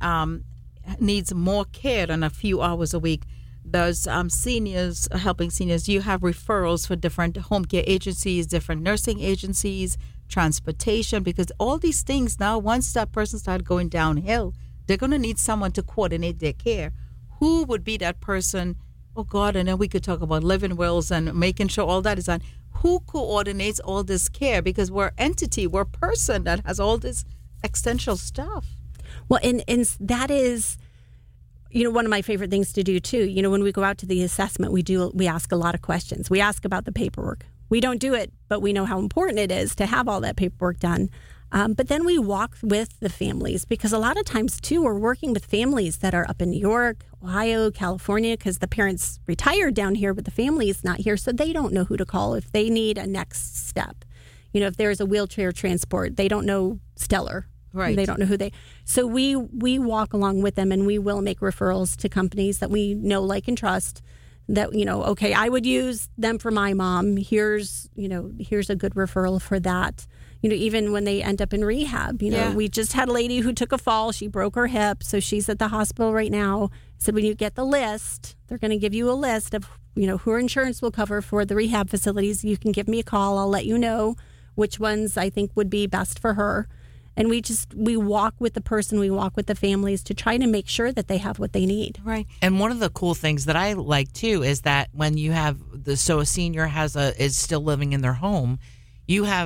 needs more care than a few hours a week? Those seniors, helping seniors, you have referrals for different home care agencies, different nursing agencies, transportation, because all these things now, once that person started going downhill, they're going to need someone to coordinate their care. Who would be that person? Oh God, and then we could talk about living wills and making sure all that is done. Who coordinates all this care? Because we're entity, we're person that has all this existential stuff. Well, and that is, one of my favorite things to do too. When we go out to the assessment, we ask a lot of questions. We ask about the paperwork. We don't do it, but we know how important it is to have all that paperwork done. But then we walk with the families, because a lot of times, too, we're working with families that are up in New York, Ohio, California, because the parents retired down here, but the family is not here, so they don't know who to call if they need a next step. If there's a wheelchair transport, they don't know Stellar. Right. They don't know who So we walk along with them, and we will make referrals to companies that we know, like, and trust. That, okay, I would use them for my mom. Here's a good referral for that. Even when they end up in rehab, we just had a lady who took a fall. She broke her hip. So she's at the hospital right now. So when you get the list, they're going to give you a list of, who her insurance will cover for the rehab facilities. You can give me a call. I'll let you know which ones I think would be best for her. And we walk with the person, we walk with the families to try to make sure that they have what they need. Right. And one of the cool things that I like too is that when you have a senior is still living in their home, you have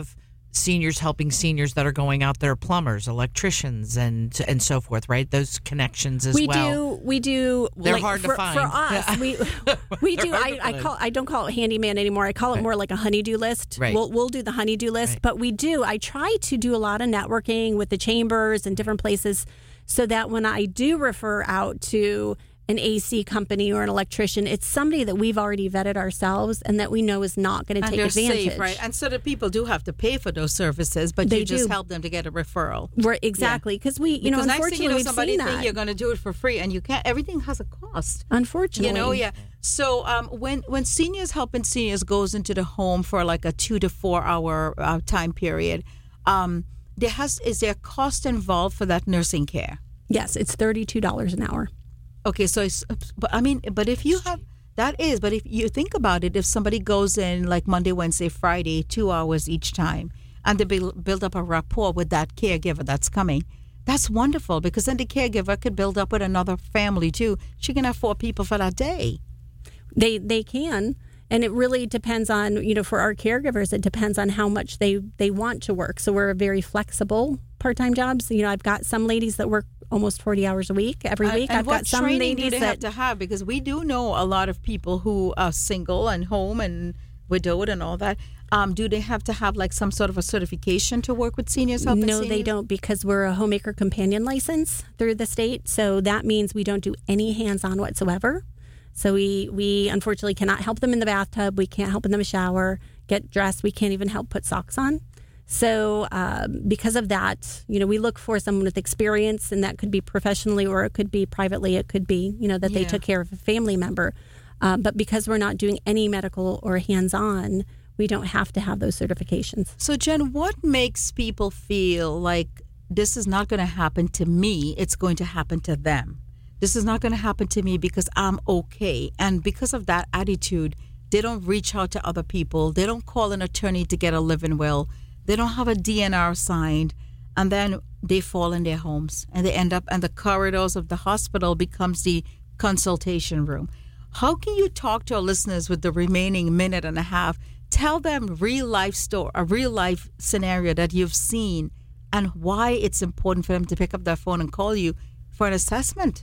seniors helping seniors that are going out there, plumbers, electricians, and so forth, right? Those connections as well. We do. They're like, hard to find. For us, we do. I don't call it handyman anymore. I call it more like a honeydew list. Right. We'll do the honeydew list, Right. but we do. I try to do a lot of networking with the chambers and different places, so that when I do refer out to an AC company or an electrician, it's somebody that we've already vetted ourselves and that we know is not going to And take they're advantage. safe, right? And so the people do have to pay for those services, but They you just do. help them to get a referral. Exactly, because we, Because next unfortunately, thing you know, we've somebody seen think that. you're going to do it for free, and you can't. Everything has a cost. Unfortunately, Yeah. So when seniors helping seniors goes into the home for like a 2 to 4 hour time period, is there a cost involved for that nursing care? Yes, it's $32 an hour. Okay, so but if you have but if you think about it, if somebody goes in like Monday, Wednesday, Friday, 2 hours each time, and they build up a rapport with that caregiver that's coming, that's wonderful, because then the caregiver could build up with another family too. She can have 4 people for that day. They can, and it really depends on, for our caregivers, it depends on how much they want to work. So we're very flexible part-time jobs. I've got some ladies that work almost 40 hours a week every week. And I've got some training ladies do they that have to have? Because we do know a lot of people who are single and home and widowed and all that. Do they have to have like some sort of a certification to work with seniors? Helping No, seniors? they don't, because we're a homemaker companion license through the state. So that means we don't do any hands-on whatsoever. So we unfortunately cannot help them in the bathtub. We can't help them shower, get dressed. We can't even help put socks on. So because of that, we look for someone with experience, and that could be professionally or it could be privately. It could be, that they took care of a family member. But because we're not doing any medical or hands-on, we don't have to have those certifications. So, Jen, what makes people feel like this is not going to happen to me? It's going to happen to them. This is not going to happen to me because I'm okay. And because of that attitude, they don't reach out to other people. They don't call an attorney to get a living will. They don't have a DNR signed, and then they fall in their homes, and they end up, and the corridors of the hospital becomes the consultation room. How can you talk to our listeners with the remaining minute and a half? Tell them a real life scenario that you've seen, and why it's important for them to pick up their phone and call you for an assessment.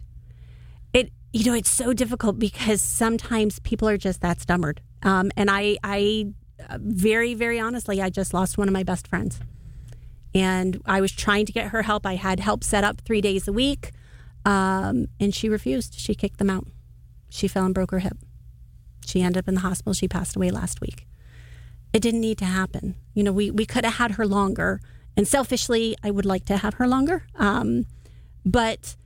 It's so difficult because sometimes people are just that stubborn. And I very, very honestly, I just lost one of my best friends. And I was trying to get her help. I had help set up 3 days a week. And she refused. She kicked them out. She fell and broke her hip. She ended up in the hospital. She passed away last week. It didn't need to happen. We could have had her longer. And selfishly, I would like to have her longer. But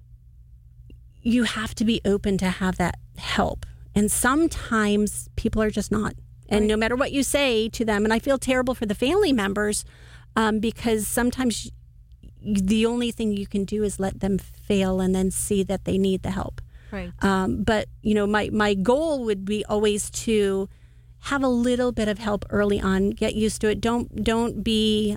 you have to be open to have that help. And sometimes people are just not. And no matter what you say to them, and I feel terrible for the family members because sometimes the only thing you can do is let them fail and then see that they need the help. Right. But, my goal would be always to have a little bit of help early on, get used to it. Don't be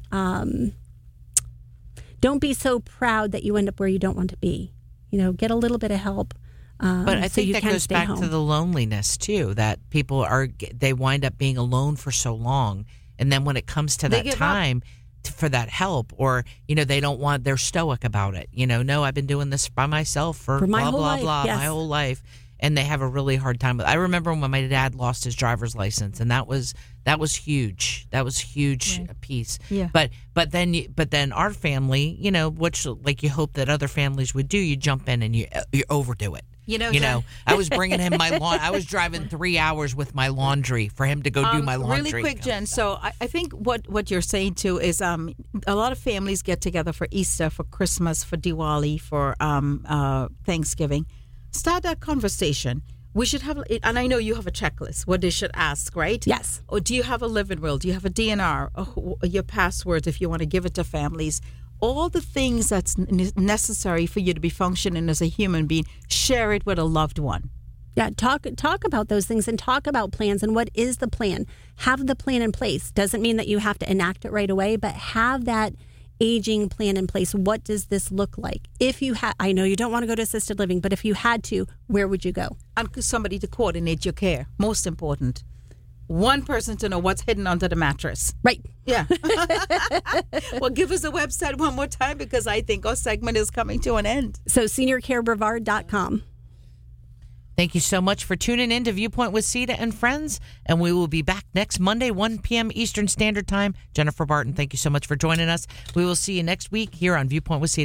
so proud that you end up where you don't want to be. Get a little bit of help. But I think you that can goes stay back home. to the loneliness too, that people they wind up being alone for so long. And then when it comes to They that give up. time for that help, or, they're stoic about it. No, I've been doing this by myself for my blah, whole blah, life, blah, yes. my whole life. And they have a really hard time. I remember when my dad lost his driver's license, and that was huge. That was huge piece. Yeah. But then our family, which like you hope that other families would do, you jump in and you overdo it. Jen, I was bringing him my lawn. I was driving 3 hours with my laundry for him to go do my laundry. Really quick, Jen. So I think what you're saying too is a lot of families get together for Easter, for Christmas, for Diwali, for Thanksgiving. Start that conversation. We should have, and I know you have a checklist what they should ask, right? Yes. Or do you have a living will? Do you have a DNR? Or your passwords if you want to give it to families? All the things that's necessary for you to be functioning as a human being, share it with a loved one. Yeah, talk about those things and talk about plans and what is the plan. Have the plan in place. Doesn't mean that you have to enact it right away, but have that aging plan in place. What does this look like? If you had, I know you don't want to go to assisted living, but if you had to, where would you go? And somebody to coordinate your care, most important. one person to know what's hidden under the mattress. Right. Yeah. Well, give us the website one more time because I think our segment is coming to an end. So seniorcarebrevard.com. Thank you so much for tuning in to Viewpoint with Sita and Friends. And we will be back next Monday, 1 p.m. Eastern Standard Time. Jennifer Barton, thank you so much for joining us. We will see you next week here on Viewpoint with Sita.